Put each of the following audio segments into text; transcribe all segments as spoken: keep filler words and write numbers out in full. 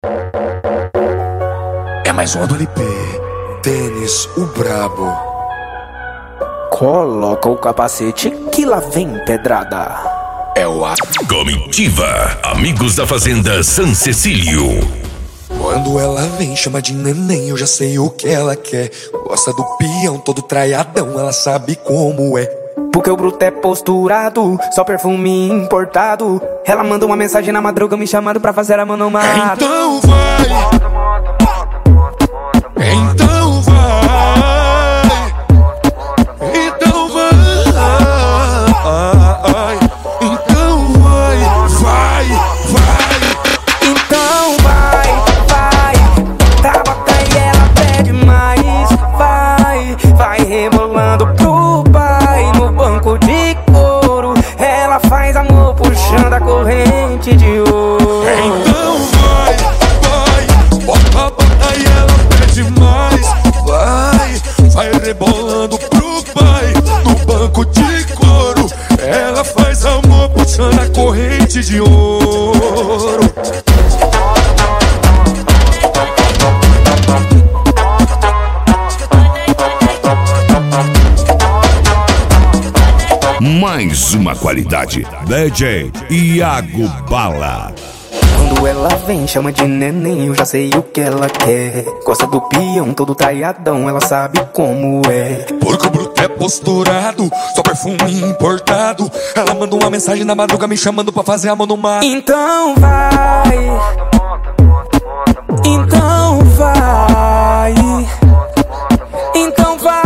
É mais um do L P, Denis, o brabo. Coloca o capacete que lá vem pedrada. É o A. Comitiva, amigos da Fazenda San Cecílio. Quando ela vem, chama de neném, eu já sei o que ela quer. Gosta do peão, todo traiadão, ela sabe como é. Porque o bruto é posturado, só perfume importado. Ela manda uma mensagem na madruga me chamando pra fazer a manomada. Então vai, então vai, então vai, então vai, vai, vai. Então vai, vai, tá bota e ela pede mais. Vai, vai rebolando pro pai no banco de couro. Ela faz amor puxando a corrente de ouro. Então vai, vai, bota, bota e ela pede mais. Vai, vai rebolando pro pai no banco de couro. Ela faz amor puxando a corrente de ouro. Mais uma qualidade, D J Iago Bala. Quando ela vem, chama de neném, eu já sei o que ela quer. Gosta do peão, todo traiadão, ela sabe como é. Porque o bruto é posturado, só perfume importado. Ela manda uma mensagem na madruga me chamando pra fazer a mão no mar. Então vai, então vai, então vai,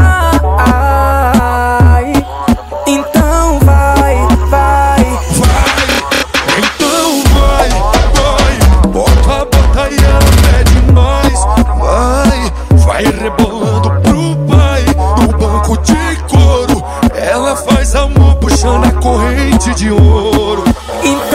então vai, vai, vai, então vai, vai, bota, bota e ela pede mais. Vai, vai rebolando pro pai no banco de couro. Ela faz amor puxando a corrente de ouro. então